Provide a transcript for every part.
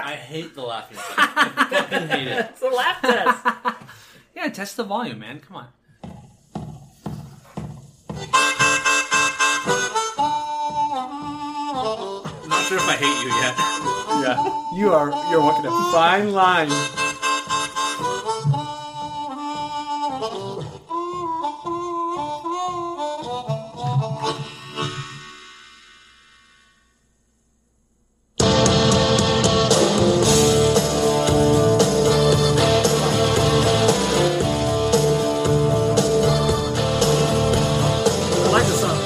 I hate the laughing test. I fucking hate it. It's a laugh test. Yeah, test the volume, man. Come on. I'm not sure if I hate you yet. Yeah, you're walking a fine line. I like the song.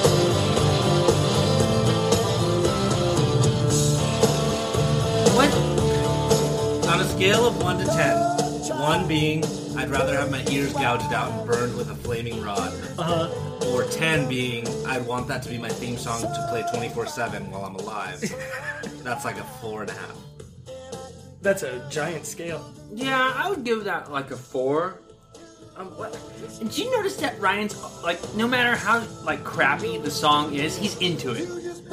What? On a scale of 1 to 10, 1 being I'd rather have my ears gouged out and burned with a flaming rod, or 10 being I'd want that to be my theme song to play 24/7 while I'm alive. That's like a 4.5. That's a giant scale. Yeah, I would give that like a 4. What? Did you notice that Ryan's like, no matter how like crappy the song is, he's into it. Is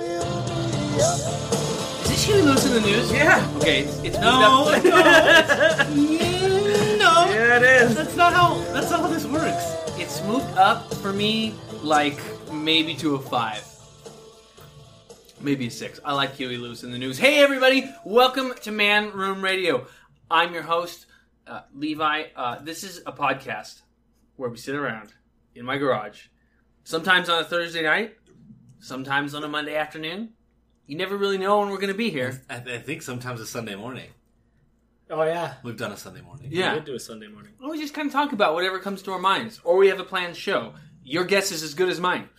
this Huey Lewis in the News? Yeah. Okay, it's No, moved no, up. no. Yeah, it is. That's not how this works. It's moved up for me like maybe to a 5. Maybe a 6. I like Huey Lewis in the News. Hey everybody, welcome to Man Room Radio. I'm your host, Levi. This is a podcast where we sit around in my garage, sometimes on a Thursday night, sometimes on a Monday afternoon. You never really know when we're going to be here. I think sometimes it's Sunday morning. Oh, yeah. We've done a Sunday morning. We Yeah. did do a Sunday morning. Well, we just kind of talk about whatever comes to our minds, or we have a planned show. Your guess is as good as mine.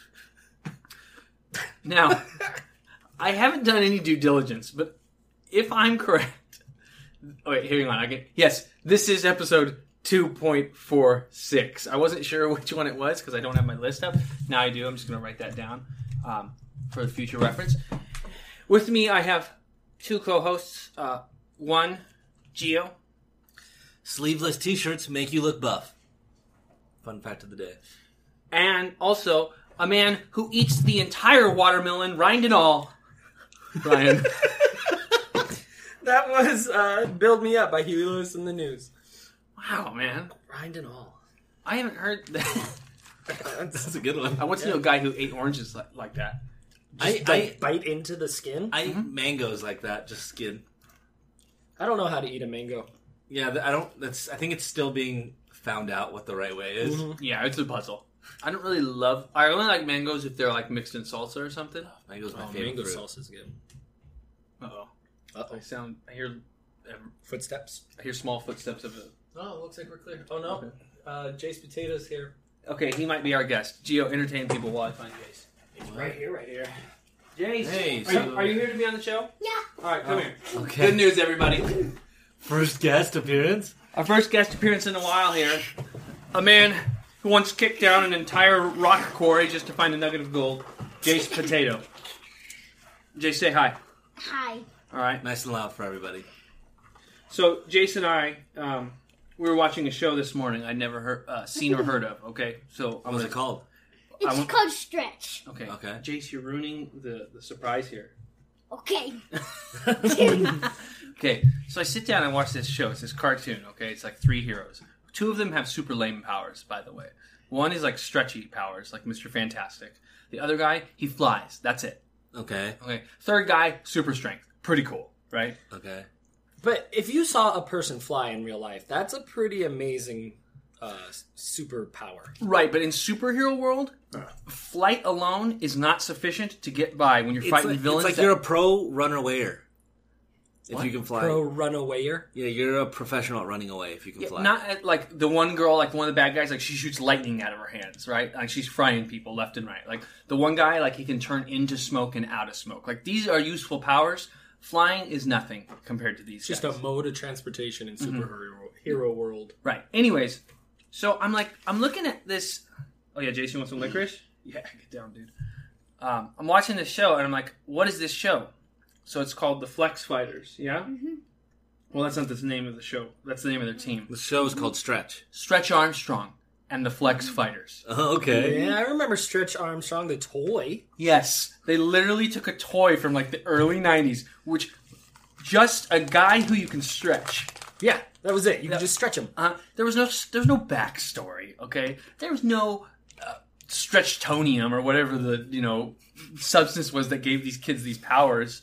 Now, I haven't done any due diligence, but if I'm correct... Oh, wait, hang on. Yes, this is episode 2.46. I wasn't sure which one it was because I don't have my list up. Now I do. I'm just going to write that down for the future reference. With me, I have 2 co-hosts. One, Gio. Sleeveless t-shirts make you look buff. Fun fact of the day. And also, a man who eats the entire watermelon, rind and all, Brian. That was Build Me Up by Huey Lewis in the News. Wow, man. Rind and all. I haven't heard that. That's a good one. I once knew a guy who ate oranges like that. I bite into the skin. I eat mangoes like that, just skin. I don't know how to eat a mango. Yeah, I think it's still being found out what the right way is. Mm-hmm. Yeah, it's a puzzle. I don't really love... I only like mangoes if they're like mixed in salsa or something. Mango's my favorite Mango fruit. sauce is good. Uh-oh. Uh-oh. I hear Footsteps. small footsteps of it. Oh, it looks like we're clear. Oh, no. Jace Potatoes here. Okay, he might be our guest. Gio, entertain people while I find Jace. He's right here. Jace, Hey, are you here to be on the show? Yeah. All right, come here. Okay. Good news, everybody. First guest appearance. Our first guest appearance in a while here. A man who once kicked down an entire rock quarry just to find a nugget of gold. Jace Potato. Jace, say hi. Hi. All right. Nice and loud for everybody. So, Jace and I, we were watching a show this morning I'd never seen or heard of, okay? So What was it called? It's called Stretch. Okay. Okay. Jace, you're ruining the surprise here. Okay. Okay, so I sit down and watch this show. It's this cartoon, okay? It's like 3 heroes. 2 of them have super lame powers, by the way. One is like stretchy powers, like Mr. Fantastic. The other guy, he flies. That's it. Okay. Okay. Third guy, super strength. Pretty cool, right? Okay. But if you saw a person fly in real life, that's a pretty amazing superpower. Right, but in superhero world, flight alone is not sufficient to get by when you're fighting villains. It's like you're a pro runawayer. If What? you can fly. Pro runawayer. Yeah, you're a professional at running away if you can fly. Not at, like the one girl, like one of the bad guys, like she shoots lightning out of her hands, right? Like she's frying people left and right. Like the one guy, like he can turn into smoke and out of smoke. Like these are useful powers. Flying is nothing compared to these. It's guys. just a mode of transportation in superhero world. Right. Anyways, so I'm looking at this. Oh yeah, Jason wants some licorice? Yeah, get down, dude. I'm watching this show and I'm like, what is this show? So it's called The Flex Fighters, yeah? Mm-hmm. Well, that's not the name of the show. That's the name of their team. The show is called Stretch. Stretch Armstrong and the Flex Fighters. Oh, okay. Yeah, I remember Stretch Armstrong, the toy. Yes, they literally took a toy from like the early 90s, which just a guy who you can stretch. Yeah, that was it. You can just stretch him. There was no backstory. Okay, there was no stretchtonium or whatever the substance was that gave these kids these powers.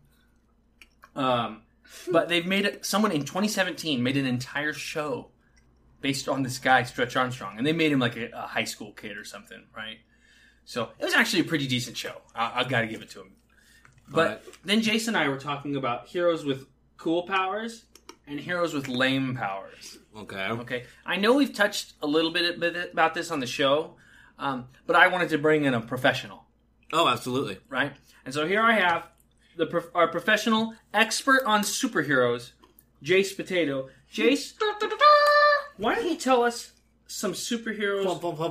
But they've made it. Someone in 2017 made an entire show based on this guy, Stretch Armstrong, and they made him like a high school kid or something, right? So it was actually a pretty decent show. I got to give it to him. But then Jason and I were talking about heroes with cool powers and heroes with lame powers. Okay. I know we've touched a little bit about this on the show, but I wanted to bring in a professional. Oh, absolutely. Right? And so here I have our professional expert on superheroes, Jace Potato. Jace, why don't you tell us some superheroes?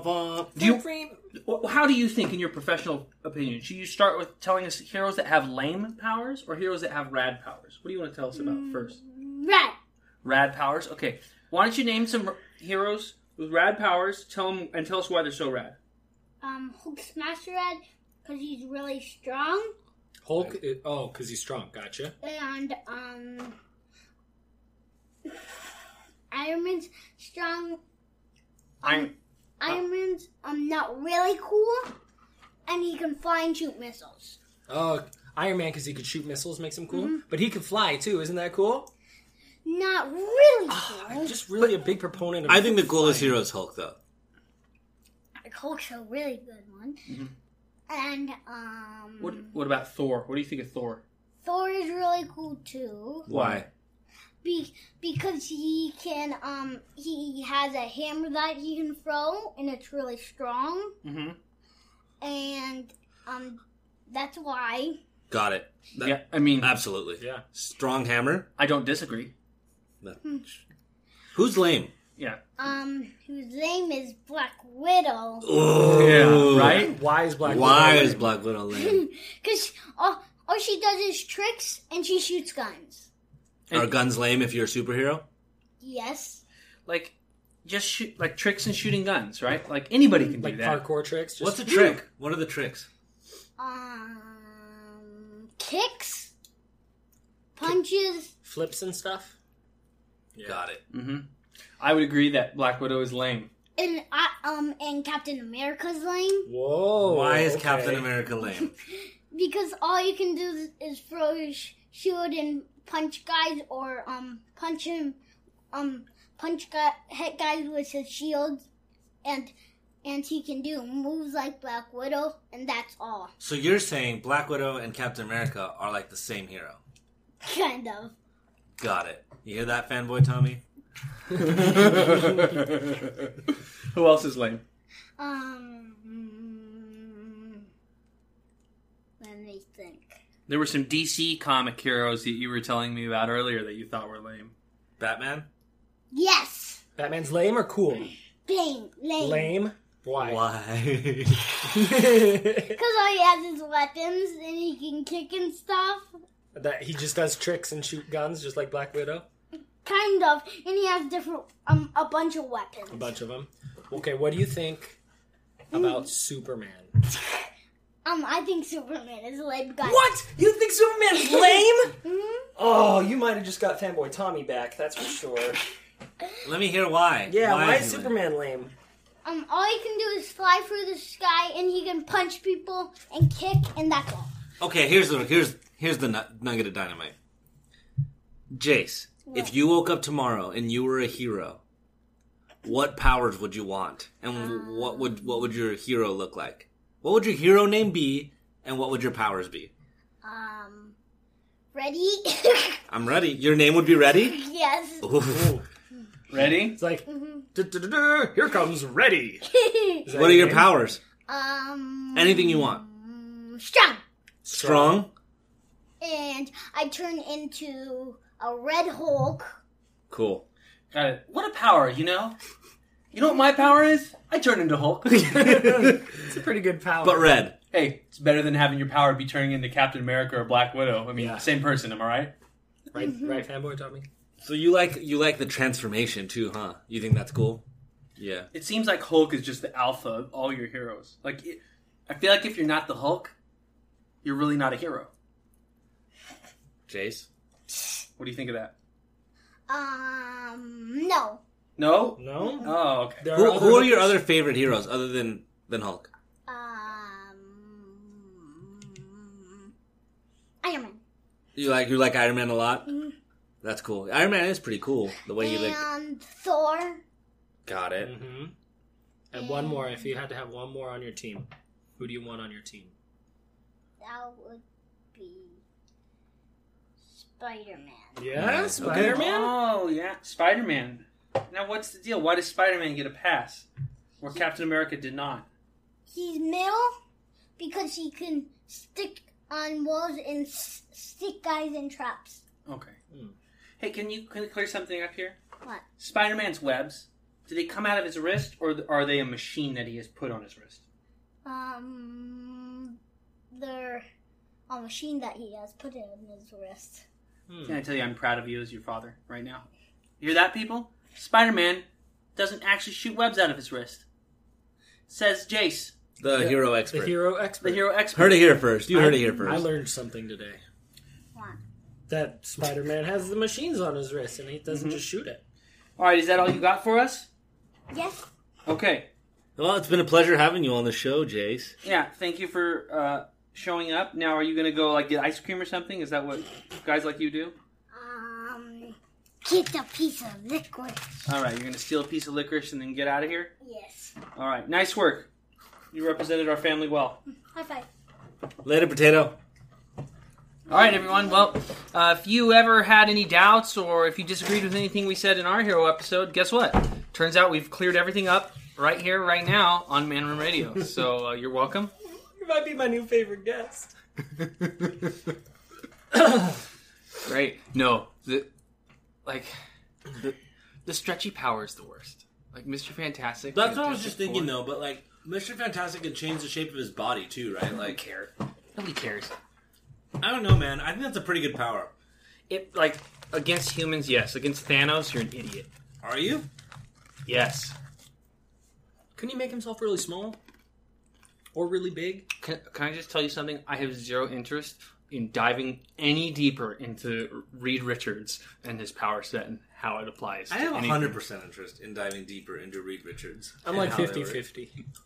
How do you think, in your professional opinion, should you start with telling us heroes that have lame powers or heroes that have rad powers? What do you want to tell us about first? Rad powers? Okay. Why don't you name some heroes with rad powers, tell us why they're so rad. Hulk Smash Rad, because he's really strong. Hulk? Because he's strong. Gotcha. And, Iron Man's strong. Iron Man's not really cool, and he can fly and shoot missiles. Oh, Iron Man, because he could shoot missiles, makes him cool. But he can fly too. Isn't that cool? Not really cool. I'm just really a big proponent of I think the coolest hero is Hulk, though. Hulk's a really good one. And What about Thor? What do you think of Thor? Thor is really cool too. Why? Because he can he has a hammer that he can throw, and it's really strong. And that's why. Got it. Yeah, I mean, Absolutely. Yeah. Strong hammer. I don't disagree. Who's lame? Yeah. Whose name is Black Widow. Oh, Yeah, right? Why is Black Why Widow is Black Widow lame? Because all she does is tricks, and she shoots guns. Are guns lame if you're a superhero? Yes. Like, just shoot, like tricks and shooting guns, right? Like, anybody can do like that. parkour tricks? Just What's a trick? What are the tricks? Kicks, punches. Flips and stuff? Got it. I would agree that Black Widow is lame. And Captain America's lame. Whoa. Why is okay. Captain America lame? Because all you can do is throw your shield and punch guys, or hit guys with his shield, and he can do moves like Black Widow, and that's all. So you're saying Black Widow and Captain America are like the same hero? Kind of. Got it. You hear that, fanboy Tommy? Who else is lame? Let me think. There were some DC comic heroes that you were telling me about earlier that you thought were lame. Batman? Yes. Batman's lame or cool? Lame. Lame? Why? Why? Because all he has is weapons, and he can kick and stuff. That he just does tricks and shoot guns, just like Black Widow? Kind of. And he has different, a bunch of weapons. A bunch of them. Okay, what do you think about Superman? I think Superman is a lame guy. What? You think Superman's lame? Oh, you might have just got fanboy Tommy back, that's for sure. Let me hear why. Yeah, why is he lame? Superman lame? All he can do is fly through the sky, and he can punch people and kick, and that's all. Okay, here's the nugget of dynamite. Jace, if you woke up tomorrow and you were a hero, what powers would you want? And what would your hero look like? What would your hero name be, and what would your powers be? Ready? I'm ready. Your name would be Ready? Yes. Ooh. Ready? It's like, here comes Ready. What are your powers? Anything you want. Strong. Strong? And I turn into a Red Hulk. Cool. Got it. What a power, you know? You know what my power is? I turn into Hulk. It's a pretty good power. But red. Hey, it's better than having your power be turning into Captain America or Black Widow. I mean, Yeah. same person, am I right? Right, fanboy Tommy? So you like the transformation too, huh? You think that's cool? Yeah. It seems like Hulk is just the alpha of all your heroes. Like, I feel like if you're not the Hulk, you're really not a hero. Jace? What do you think of that? No. No? No? Oh, okay. Who are your other favorite heroes other than Hulk? Iron Man. You like Iron Man a lot? Mhm. That's cool. Iron Man is pretty cool. The way And Thor. got it. Mm-hmm. And one more. If you had to have one more on your team, who do you want on your team? That would be Spider-Man. Yeah, Spider-Man? Oh, yeah. Spider-Man. Now, what's the deal? Why does Spider-Man get a pass? Where Captain America did not? He's middle because he can stick on walls and stick guys in traps. Okay. Hey, can you clear something up here? What? Spider-Man's webs, do they come out of his wrist, or are they a machine that he has put on his wrist? They're a machine that he has put in his wrist. Can I tell you I'm proud of you as your father right now? You hear that, people? Spider-Man doesn't actually shoot webs out of his wrist. Says Jace. The hero expert. The hero expert. The hero expert. Heard it here first. You heard it here first. I learned something today. What? That Spider-Man has the machines on his wrist and he doesn't just shoot it. All right, is that all you got for us? Yes. Okay. Well, it's been a pleasure having you on the show, Jace. Yeah, thank you for showing up. Now, are you going to go get ice cream or something? Is that what guys like you do? Get a piece of licorice. All right, you're going to steal a piece of licorice and then get out of here? Yes. All right, nice work. You represented our family well. High five. Later, potato. All right, everyone. Well, if you ever had any doubts or if you disagreed with anything we said in our hero episode, guess what? Turns out we've cleared everything up right here, right now on Man Room Radio. So you're welcome. You might be my new favorite guest. Great. No, the stretchy power is the worst. Like Mr. Fantastic. That's what I was just thinking, though. But Mr. Fantastic can change the shape of his body too, right? Nobody cares. Nobody cares. I don't know, man. I think that's a pretty good power. It against humans, yes. Against Thanos, you're an idiot. Are you? Yes. Couldn't he make himself really small? Or really big? Can I just tell you something? I have zero interest in diving any deeper into Reed Richards and his power set and how it applies. I have anything. 100% interest in diving deeper into Reed Richards. I'm like 50-50.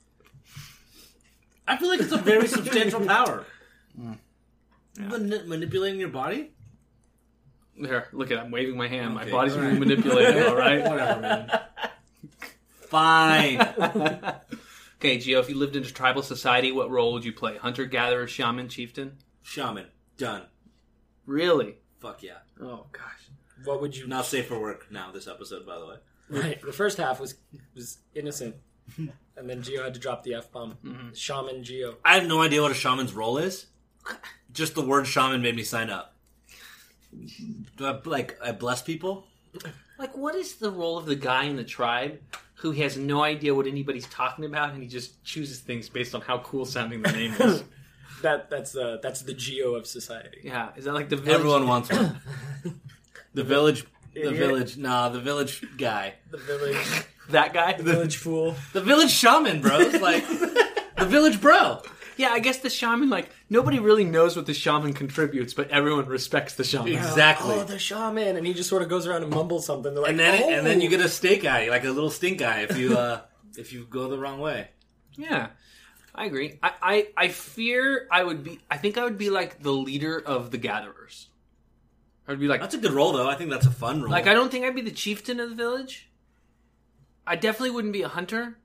I feel like it's a very substantial power. Yeah. Manipulating your body? There, look at it. I'm waving my hand. Okay, My body's being right. manipulated, all right? Whatever, man. Fine. Okay, Gio, if you lived in a tribal society, what role would you play? Hunter, gatherer, shaman, chieftain? Shaman. Done. Really? Fuck yeah. Oh, gosh. What would you... Not safe for work now, this episode, by the way. Right. The first half was innocent. And then Gio had to drop the F-bomb. Mm-hmm. Shaman Gio. I have no idea what a shaman's role is. Just the word shaman made me sign up. Do I bless people? What is the role of the guy in the tribe who has no idea what anybody's talking about and he just chooses things based on how cool sounding the name is? That's the Gio of society. Yeah, is that like the village? Everyone wants one. The village Idiot. the village guy. The village... That guy? The village fool. The village shaman, bro. It's like the village bro. Yeah, I guess the shaman, nobody really knows what the shaman contributes, but everyone respects the shaman. Yeah. Exactly. Oh, the shaman, and he just sort of goes around and mumbles something. They're like, And then you get a stink eye, like a little stink eye, if you go the wrong way. Yeah, I agree. I fear I would be like the leader of the gatherers. I'd be like, That's a good role, though. I think that's a fun role. I don't think I'd be the chieftain of the village. I definitely wouldn't be a hunter.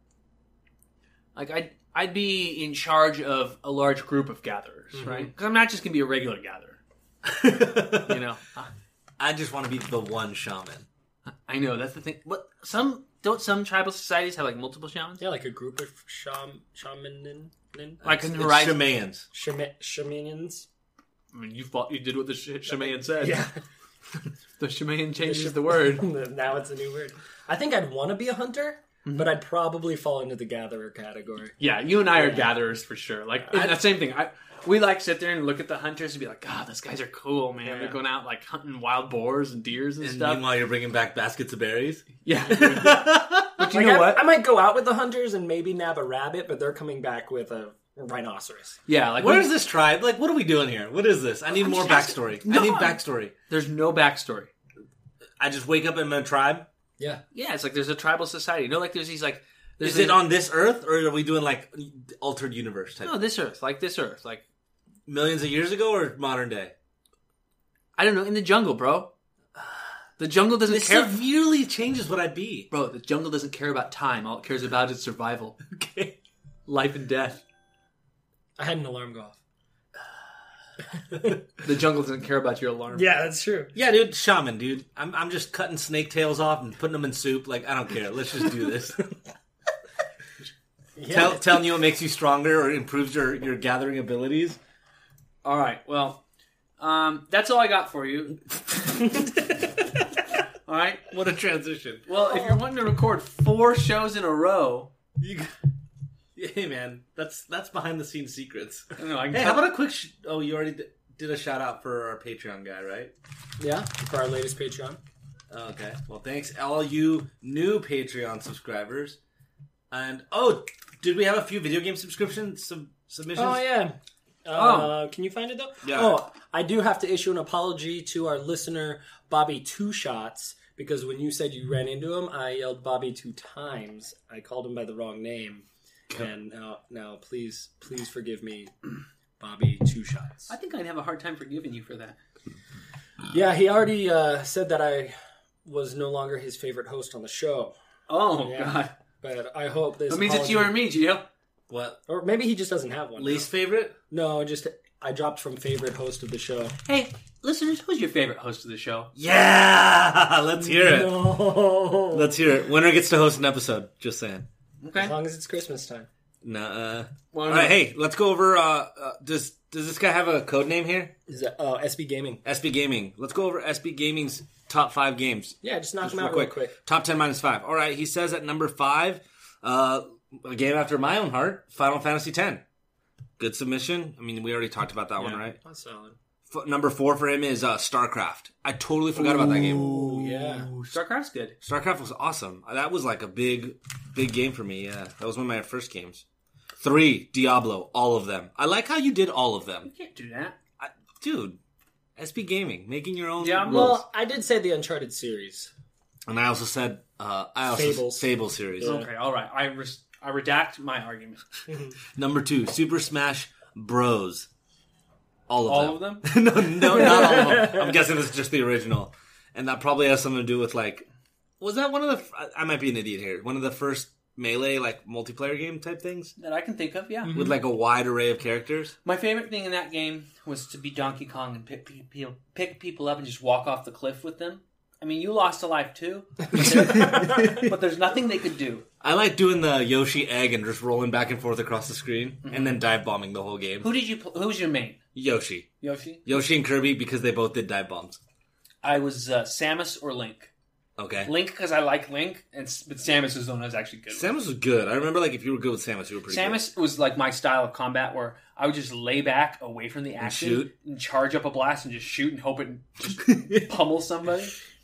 I'd be in charge of a large group of gatherers, right? Because I'm not just going to be a regular gatherer. You know? I just want to be the one shaman. I know, that's the thing. Some tribal societies have multiple shamans? Yeah, like a group of shaman. Like in It's Horizon. shamans. Shamanins. I mean, you did what the shaman said. Yeah. The shaman changes the word. Now it's a new word. I think I'd want to be a hunter, but I'd probably fall into the gatherer category. Yeah, you and I are gatherers for sure. That same thing. We sit there and look at the hunters and be like, God, those guys are cool, man. Yeah. They're going out hunting wild boars and deers and stuff. Meanwhile, you're bringing back baskets of berries. Yeah. But you know what? I might go out with the hunters and maybe nab a rabbit, but they're coming back with a rhinoceros. Yeah, like Where's this tribe? Like, what are we doing here? What is this? I need more backstory. I need backstory. There's no backstory. I just wake up in a tribe. Yeah. Yeah, it's like there's a tribal society. You know, like there's these like. Is it on this Earth, or are we doing like altered universe type? No, this Earth, like Millions of years ago, or modern day? I don't know, in the jungle, bro. The jungle doesn't This care. severely changes what I'd be. Bro, the jungle doesn't care about time. All it cares about is survival. Okay. Life and death. I had an alarm go off. The jungle doesn't care about your alarm. Yeah, that's true. Yeah, dude, shaman, dude. I'm just cutting snake tails off and putting them in soup. Like, I don't care. Let's just do this. Telling you it makes you stronger or improves your gathering abilities. All right, well, that's all I got for you. All right. What a transition. Well, if you're wanting to record 4 shows in a row, Hey, man, that's behind the scenes secrets. I don't know. I can Hey, tell- how about a quick? You already did a shout out for our Patreon guy, right? Yeah, for our latest Patreon. Okay. Well, thanks all you new Patreon subscribers. And did we have a few video game submissions? Oh, yeah. Can you find it, though? Yeah. Oh, I do have to issue an apology to our listener, Bobby Two Shots, because when you said you ran into him, I yelled Bobby 2 times. I called him by the wrong name. And now please forgive me, Bobby Two Shots. I think I'd have a hard time forgiving you for that. Yeah, he already said that I was no longer his favorite host on the show. Oh, Yeah. God. But I hope this That means it's you or me, Gio. What? Or maybe he just doesn't have one. Least favorite? No, just I dropped from favorite host of the show. Hey, listeners, who's your favorite host of the show? Yeah! Let's hear it. No. Let's hear it. Winner gets to host an episode. Just saying. Okay. As long as it's Christmas time. Nah. Well, All right, hey, let's go over. Does this guy have a code name here? Is that SB Gaming? SB Gaming. Let's go over SB Gaming's top 5 games. Yeah, just knock them out real quick. Top 10 minus 5. All right, he says at number 5, a game after my own heart, Final Fantasy X. Good submission. I mean, we already talked about that one, right? That's solid. Number 4 for him is StarCraft. I totally forgot about that game. Oh, yeah. StarCraft's good. StarCraft was awesome. That was like a big game for me, yeah. That was one of my first games. 3, Diablo. All of them. I like how you did all of them. You can't do that. Dude, SB Gaming. Making your own Yeah, rules. Well, I did say the Uncharted series. And I also said... Fable series. Yeah. Okay, all right. I redact my argument. Number 2, Super Smash Bros. All of them. no, not all of them. I'm guessing it's just the original. And that probably has something to do with, like... Was that one of the... I might be an idiot here. One of the first Melee, like, multiplayer game type things? That I can think of, yeah. With, like, a wide array of characters? My favorite thing in that game was to be Donkey Kong and pick people up and just walk off the cliff with them. I mean, you lost a life too, but there's nothing they could do. I like doing the Yoshi egg and just rolling back and forth across the screen and then dive bombing the whole game. Who was your main? Yoshi. Yoshi? Yoshi and Kirby because they both did dive bombs. I was Samus or Link. Okay. Link because I like Link, but Samus was the one I was actually good with. Samus was good. I remember, like, if you were good with Samus, you were pretty good. Samus was like my style of combat where I would just lay back away from the action and charge up a blast and just shoot and hope it just pummel somebody.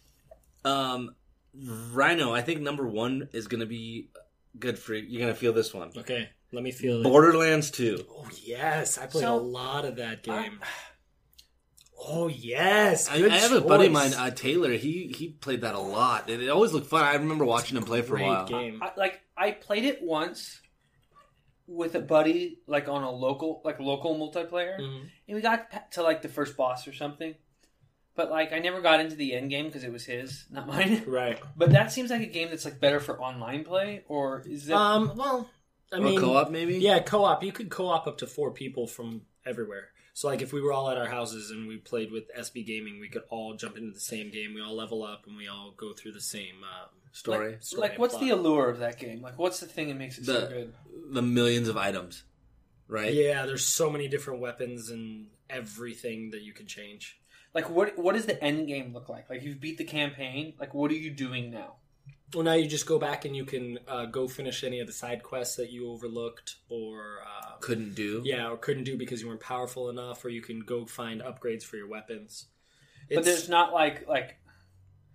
Rhino, I think number 1 is going to be good for you. You're going to feel this one. Okay, let me feel it. Borderlands 2. Oh, yes. I played a lot of that game. Oh yes, I have a buddy of mine, Taylor. He played that a lot. It always looked fun. I remember watching him play for a while. Game. I played it once with a buddy, like on a local multiplayer, and we got to like the first boss or something. But like I never got into the end game because it was his, not mine. Right. But that seems like a game that's like better for online play, or is that? Well, I mean, co-op maybe. Yeah, co-op. You could co-op up to 4 people from everywhere. So, like, if we were all at our houses and we played with SB Gaming, we could all jump into the same game. We all level up and we all go through the same story. Like, what's the allure of that game? Like, what's the thing that makes it so good? The millions of items, right? Yeah, there's so many different weapons and everything that you can change. Like, what does the end game look like? Like, you've beat the campaign. Like, what are you doing now? Well, now you just go back and you can go finish any of the side quests that you overlooked or... couldn't do. Yeah, or couldn't do because you weren't powerful enough, or you can go find upgrades for your weapons. But there's not like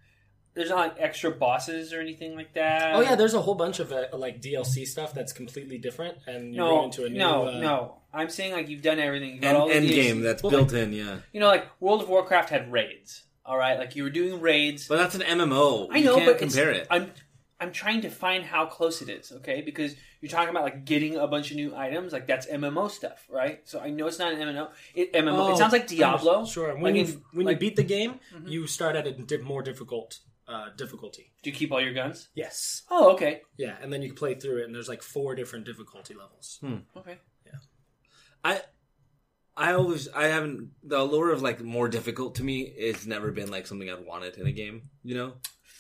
there's not like extra bosses or anything like that. Oh yeah, there's a whole bunch of like DLC stuff that's completely different, and you run into a new. No. I'm saying like you've done everything. You've got all the End DLC. game that's built in, yeah. You know, like World of Warcraft had raids. All right, like you were doing raids. But that's an MMO. I know, you can't but compare it. I'm trying to find how close it is, okay? Because you're talking about like getting a bunch of new items, like that's MMO stuff, right? So I know it's not an MMO. It sounds like Diablo. Sure. When you beat the game, you start at a more difficult difficulty. Do you keep all your guns? Yes. Oh, okay. Yeah, and then you can play through it, and there's like 4 different difficulty levels. Okay. Yeah. I haven't, the allure of like more difficult to me it's never been like something I've wanted in a game, you know?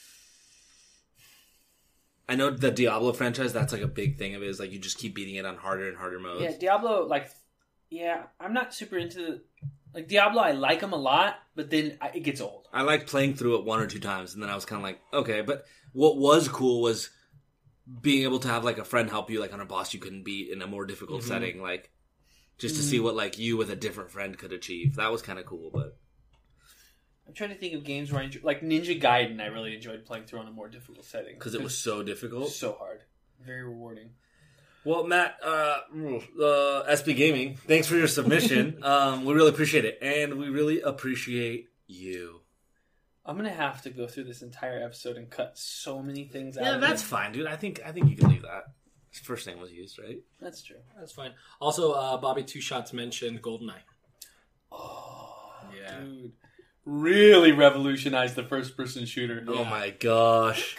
I know the Diablo franchise, that's like a big thing of it, is like you just keep beating it on harder and harder modes. Yeah, Diablo, I'm not super into, like Diablo, I like them a lot, but then it gets old. I liked playing through it 1 or 2 times, and then I was kind of like, okay, but what was cool was being able to have like a friend help you like on a boss you couldn't beat in a more difficult setting, like just to see what like you with a different friend could achieve. That was kind of cool, but I'm trying to think of games where I enjoy, like Ninja Gaiden. I really enjoyed playing through on a more difficult setting because it was so difficult, so hard, very rewarding. Well, Matt, SB Gaming, thanks for your submission. We really appreciate it, and we really appreciate you. I'm gonna have to go through this entire episode and cut so many things out. Yeah, that's fine, dude. I think you can leave that. His first name was used, right? That's true. That's fine. Also, Bobby Two Shots mentioned GoldenEye. Oh, yeah, dude. Really revolutionized the first-person shooter. Oh my gosh.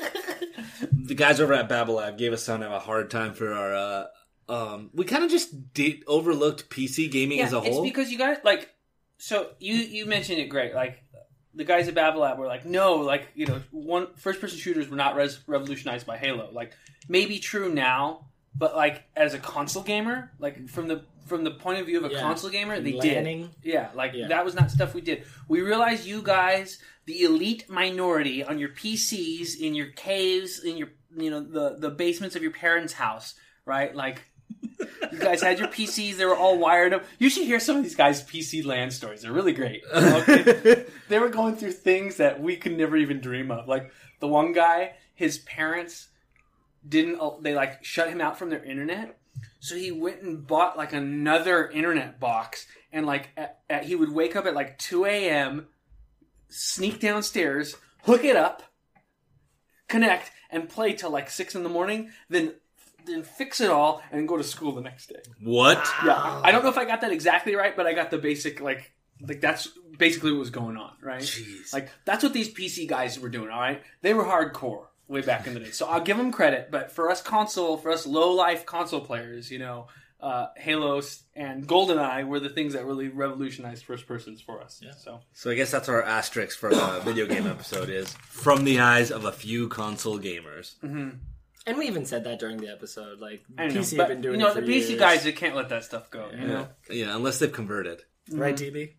The guys over at Babble Lab gave us kind of a hard time for our... we kind of just overlooked PC gaming as a whole. It's because you got, like... So, you mentioned it great. Like, the guys at Babble Lab were like, no, like, you know, first-person shooters were not revolutionized by Halo. Like, maybe true now, but, like, as a console gamer, like, from the point of view of a console gamer, they did. Yeah, that was not stuff we did. We realized you guys, the elite minority on your PCs, in your caves, in your, you know, the basements of your parents' house, right? Like, you guys had your PCs, they were all wired up. You should hear some of these guys' PC LAN stories. They're really great. Okay? They were going through things that we could never even dream of. Like, the one guy, his parents they like shut him out from their internet. So he went and bought like another internet box, and like he would wake up at like 2 a.m., sneak downstairs, hook it up, connect, and play till like 6 in the morning, then fix it all, and go to school the next day. What? Yeah. I don't know if I got that exactly right, but I got the basic, like that's basically what was going on, right? Jeez. Like, that's what these PC guys were doing, all right? They were hardcore way back in the day. So I'll give them credit, but for us low-life console players, you know, Halo and GoldenEye were the things that really revolutionized first persons for us. Yeah. So I guess that's our asterisk for the video game episode is from the eyes of a few console gamers. Mm-hmm. And we even said that during the episode. Like, I know, PC but, have been doing you know, it for the PC years. guys, they can't let that stuff go. You know? Yeah, unless they've converted. Right, DB?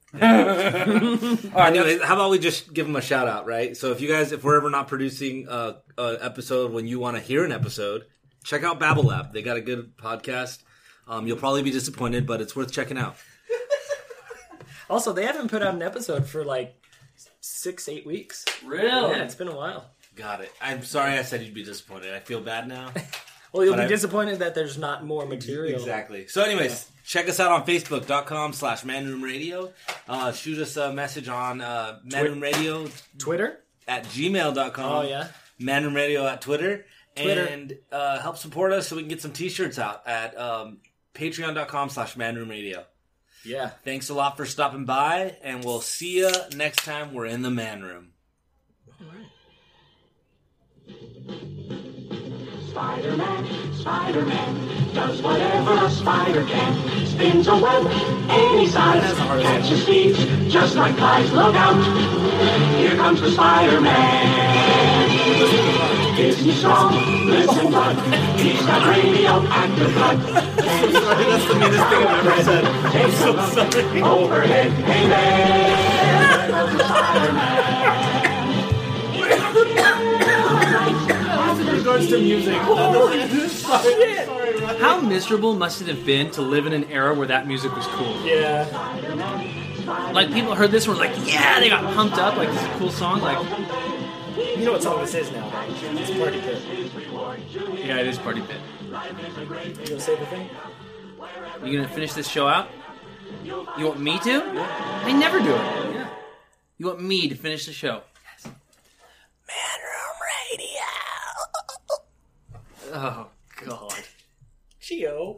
All right, Anyways, how about we just give them a shout out, right? So if we're ever not producing an episode when you want to hear an episode, check out Babble Lab. They got a good podcast. You'll probably be disappointed, but it's worth checking out. Also, they haven't put out an episode for like 6-8 weeks. Really? Yeah, it's been a while. Got it. I'm sorry I said you'd be disappointed. I feel bad now. Well, you'll be disappointed that there's not more material. Exactly. So anyways, check us out on Facebook.com/manroomradio. Shoot us a message on manroomradio Twitter? at gmail.com. Oh, yeah. manroomradio at Twitter. And help support us so we can get some t-shirts out at patreon.com/manroomradio. Yeah. Thanks a lot for stopping by, and we'll see you next time we're in the man room. All right. Spider-Man does whatever a spider can. Spins a web any size, catches thieves just like flies. Look out, here comes the Spider-Man. Isn't he strong? Listen, bud, he's got radioactive blood. Sorry, that's the meanest thing I've ever said. I'm so sorry. Overhead, hey there goes the Spider-Man. In regards to music. How miserable must it have been to live in an era where that music was cool? Yeah. Like, people heard this and were like, yeah, they got pumped up, like, this is a cool song. Like, You know what song this is now, though. It's Party Pit. Yeah, it is Party Pit. You gonna say the thing? You gonna finish this show out? You want me to? I never do it. Yeah. You want me to finish the show? Man Room Radio. Oh, God. Geo.